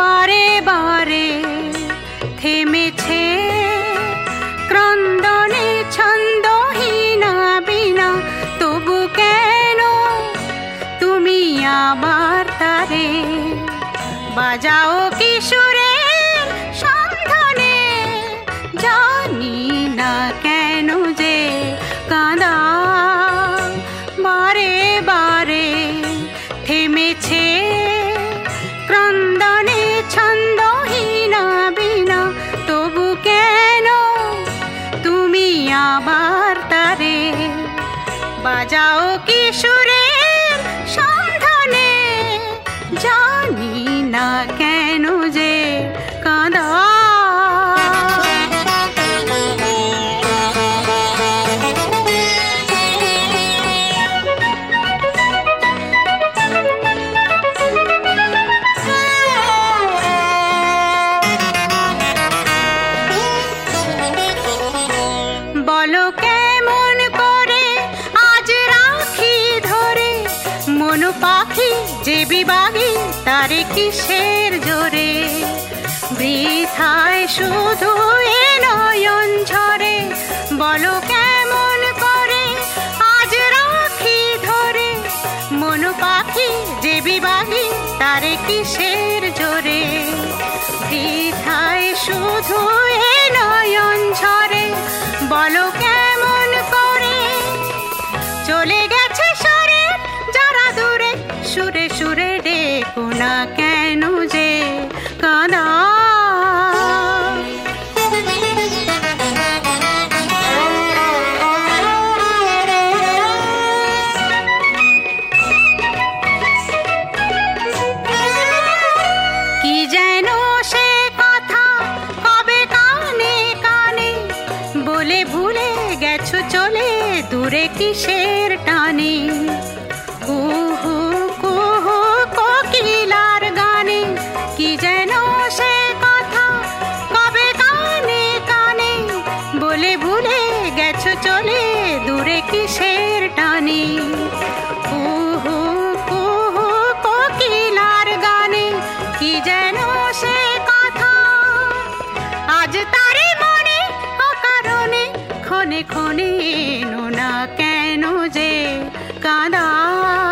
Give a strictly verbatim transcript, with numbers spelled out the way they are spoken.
বারে বারে থেমেছে ক্রন্দনে ছন্দহীনা বিনা, তবু কেন তুমি আবার তারে বাজাও কিশোরের সন্ধানে? জানি না কেন যে কাঁদা বারে বারে থেমেছে ক্রন্দনে ছন্দহীনা বিনা, তবু কেন তুমি আবার তারে বাজাও কিশোরের সন্ধানে? জানি না কেন যে কাঁদা। বলো কেমন করে আজ রাখি ধরে মন পাখি যে বিভাগী, তারে কিসের জোরে বৃথায় শুধু এ নয়ন ঝরে? বলো কেমন করে আজ রাখি ধরে মন পাখি যে বিভাগী, তারে কিসের জোরে বৃথায় শুধু এ নয়ন ঝরে? বলো কেমন করে চলে গেছে সরে যারা দূরে, সুরে সুরে ডেকো না কেন যে কাঁদা। কি যেন সে কথা কবে কানে কানে বলে ভুলে গেছো চলে দূরে কিসের টানে? কুহু কুহু কোকিলার গানে কি যেন সে কথা কবে কানে কানে বলে ভুলে গেছো চলে দূরে কিসের টানে? কুহু কুহু কোকিলার গানে কি যেন সে কথা আজ তারে মনে অকারণে ক্ষণে ক্ষণে এনো না কেন যে কাঁদা।